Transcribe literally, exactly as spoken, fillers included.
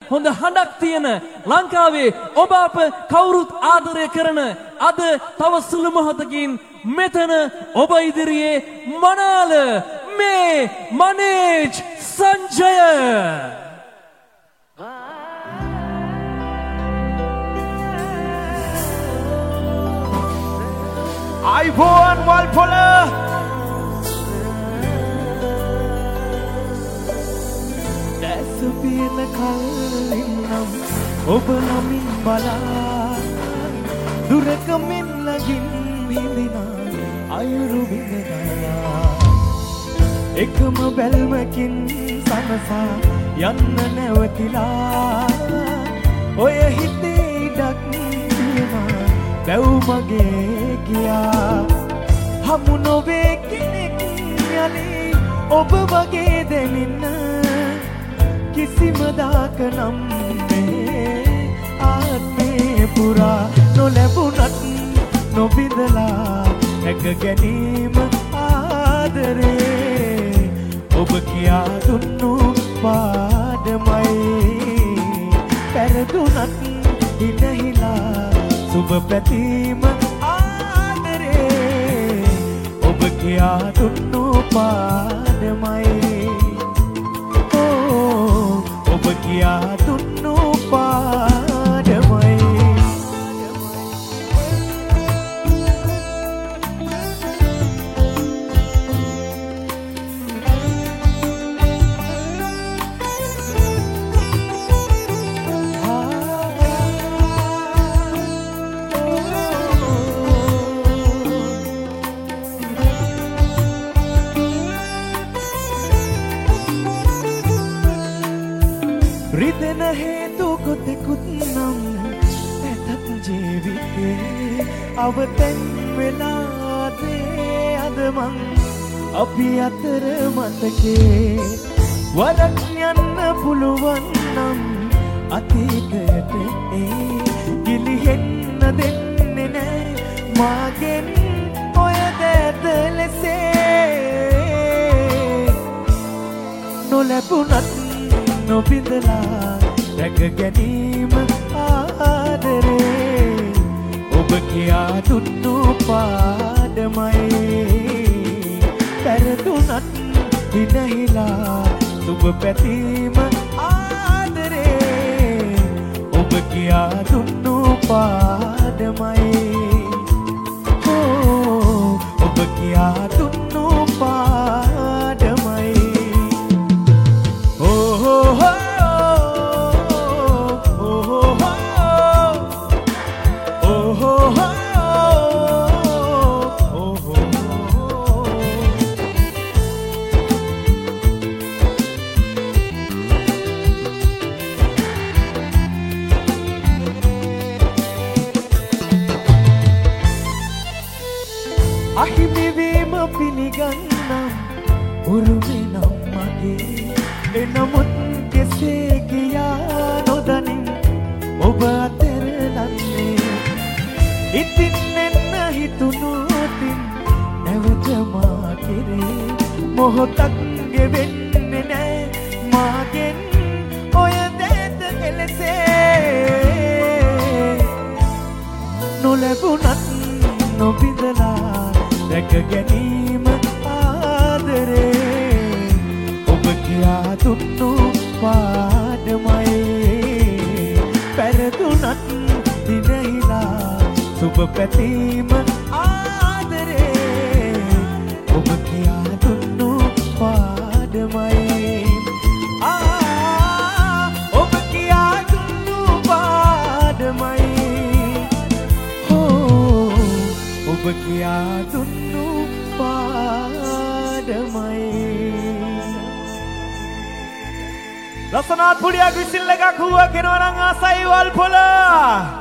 හොඳ හඬක් තියෙන ලංකාවේ ඔබ අප කවුරුත් ආදරය කරන අද තව සුළු මොහොතකින් මෙතන ඔබ ඉදිරියේ මනාල මේ මනේජ් සංජය අයිබෝන් වල්පොල දැස පියන කලින්නම් ඔබ නමින් බලා දුරකමින් ලගින් හිඳිනා අයුරු විඳලා එකම බැල්මකින් සනසා යන්න නැවතිලා ඔය හිතේ ඉඩක් තියෙනවා දැව් මගේ ගියා හමු නොවේ කෙනෙක් යලි ඔබ වගේ දෙමින්න කිසිම දාක නම් මේ ආත්මේ පුරා නොලැබුණත් නොබිඳලා හැක ගැනීම ආදරේ ඔබ කියා දුන්නු පාඩමයි පැරදුනත් ඉනහිලා සුබ පැතීම ආදරේ ඔබ කියා දුන්නු පාඩමයි ඕ ඔබ කියා දුන්නු පාඩමයි රිදෙන හේතු කොතෙකුත් නම් ඇතත් ජීවිතේ අවතෙන් වෙලාදේ අද මං අපි අතර මතකේ වරක් යන්න පුළුවන් නම් අතීතයට ඒ ගිලිහෙන්න දෙන්නේ නෑ මාගෙන් ඔය දැත ලෙසේ නොලැබුණත් නොබිඳලා රැක ගැනීම ආදරේ ඔබ කියා දුන්නු පාඩමයි පැරදුනත් විනහිලා සුබ පැතීම ආදරේ ඔබ කියා දුන්නු පාඩමයි ඕ ඔබ කියා දුන්නු පාඩමයි අහිමිවීම පිළිගන්නම් උරුමෙනම් මගේ එනමුත් කෙසේ ගියා නොදනින් ඔබ අතරලන්නේ ඉතින් එන්න හිතුනොතින් නැවත මා කෙරේ මොහොතක් ගෙවෙන්නේ නෑ මාගෙන් ඔය දැත එලෙසේ නොලැබුණත් නොබිඳලා රැක ගැනීම ආදරේ ඔබ කියා දුන්නු පාඩමයි පැරදුනත් දිනහිලා සුබ පැතීම ආදරේ ඔබ කියා දුන්නු පාඩමයි ආ ඔබ කියා දුන්නු පාඩමයි ඔබ කියා දුන්නු පාඩමයි ලස්සනාත් පුඩියක් විසිල් එකක් හුවා කෙනවා නම් ආසයි වල්පොල